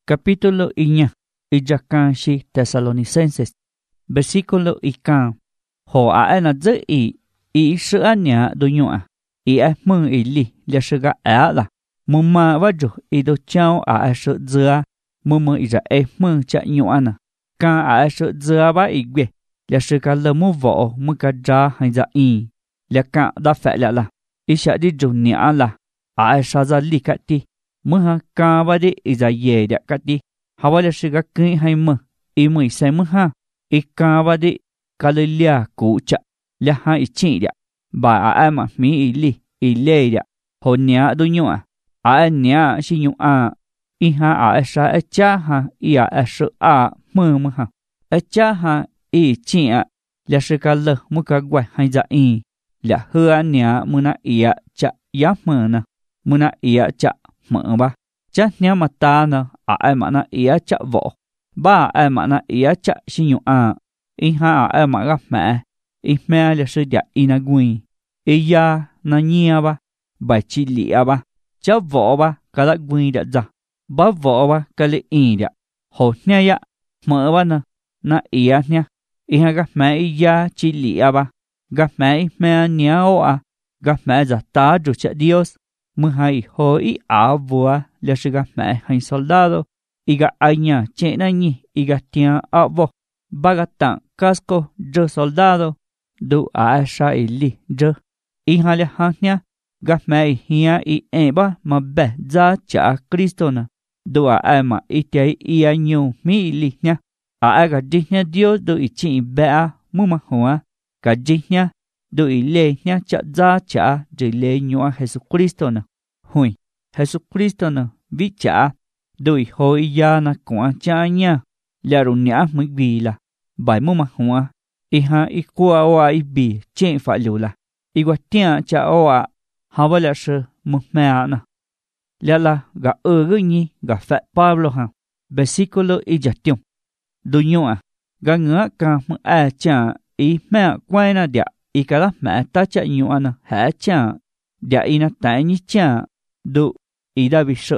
Capítulo iña, iyakanshi Tesalonicenses. Versículo ikan. Ho na dze i shania dunyua. I mung li le shiga la. Mumma waju i do chao shu dzea. Mumma ija mung cha nyuana. Kan shu dzea ba igwe. Le shiga le mu vo mu ka ja hanza i. Le kan da fe la. Isha di junia la. Sha za li kati. Mha ka ba di ija ye da kati. Hawa le shiga kin hai mu. I mu se mu ha. I ka ba di kalilia ku cha. Le ha i chi dia. Ba ma mi i li. I le dia. Ho nia du nyua. Nia si nyua. I ha sha cha ha. I shu mu ha. Cha ha i chi le shiga le mu ka gwa hai za i. Le hua nia muna ia cha ya mu na. Muna ia cha mu ba. Cha nia mata na. Ma na ia cha vo. Ba ma na ia cha si nyua. I ha ma ga me. I me le shi dia ina gui. I ya na nia ba. Ba chi li ba. Cha vo ba ka la gui da za. Ba vo ba ka le i dia. Ho nia ya. Mo ba na. Na ia nia. I ha ga me i ya chi li ba. Ga me i me nia o ga me za ta ju cha Dios. Mu hai ho i vua le shi ga me hai soldado. I ga aña che na ni. I ga tia vo. Ba ga tan casco je soldado. Du sha i li je. I ha le ha nia. Ga me i hia i ba ma be za cha Cristo na. Du ma i tia i añu mi li nia. Ga di nia Dios du i chi be mu ma hoa. Ga di nia. Du i le nia cha za cha je le nyua Jesucristo na. Hui. Jesucristo na vi cha. Du i hoi ya na kwa cha nia. Le ru nia mu bi la. Bai mu ma hoa. I ha i kua oa i bi chen fa lu la. I gua tia cha oa. Hawa le shi mu mea na. Le la ga gu nyi ga fe Pablo ha. Versículo i jatium. Du nyua. Ga ngua ka mu cha i mea kwai na dia. I ka la mea ta cha nyua na ha cha. Dia i na ta nyi cha. Du i da vi shi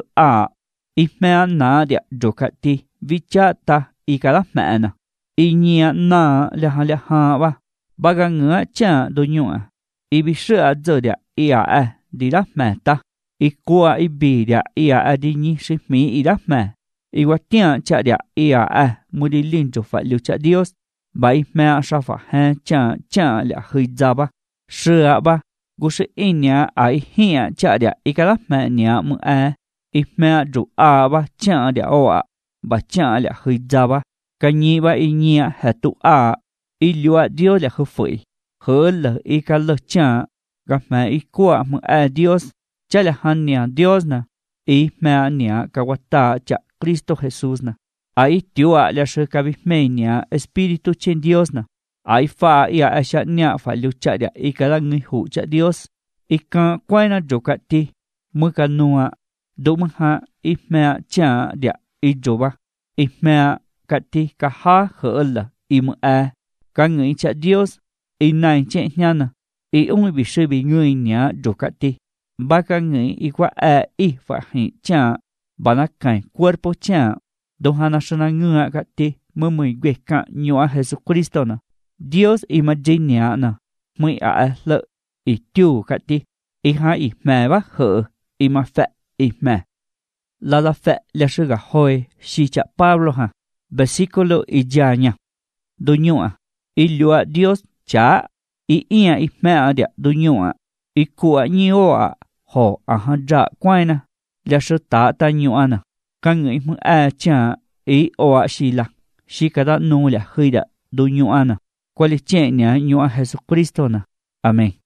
I mea na dia jokati. Vi cha ta i ka la mea na. I nyia na le ha ba. Ba ga ngua cha du nyua. I vi shi zo dia i di la mea ta. I kua i bi dia i di nyi shi mi i la mea. I wa tia cha dia i mu di lin jo fa liu cha Dios. Ba i mea sha fa ha cha le hui za ba. Shi ba. Gu shi i nia i hia cha dia i ka la mea nia mu I mea ju ba cha dia oa. Ba cha le hui za ba. Ka nyi ba i nyia ha tu I lua Dios le hu fui. He le i ka le cha. Ga mea i kua mu Dios. Cha le han nia Dios na. I mea nia ka wata cha Cristo Jesús na. Ai tiua le shi ka vi me nia Espíritu chen Dios na. Ai fa i sha nia fa lu cha dia i ka la ngi hu cha Dios. I ka kwai na jo ka ti. Mu ka nua. Du mu ha i mea cha dia i jo ba. I mea ka ti ka ha he la i mu ka ngi cha Dios. I nai che nia na. I vi shi vi ngi nia jo ka ti. Ba ka ngi i kwa i fa hi cha. Ba na kai cuerpo cha. Do hana shana ngua ka ti. Mu gwe ka nyua Jesucristo na. Dios i ma jinia na. Mu le i tiu ka ti. I ha i me ba he. I ma fe i me. La fe le shiga hoi si cha Pablo ha. Versículo i jaña. Du nyua. I lua Dios cha. I ia i mea dia du nyua. I kua nyua. Ho ja kwai na. Le shi ta nyua na. Ka ngi mu cha. I oa si la. Si ka da nu le hui da du nyua na. Kwa li chen nia nyua Jesucristo na. Amen.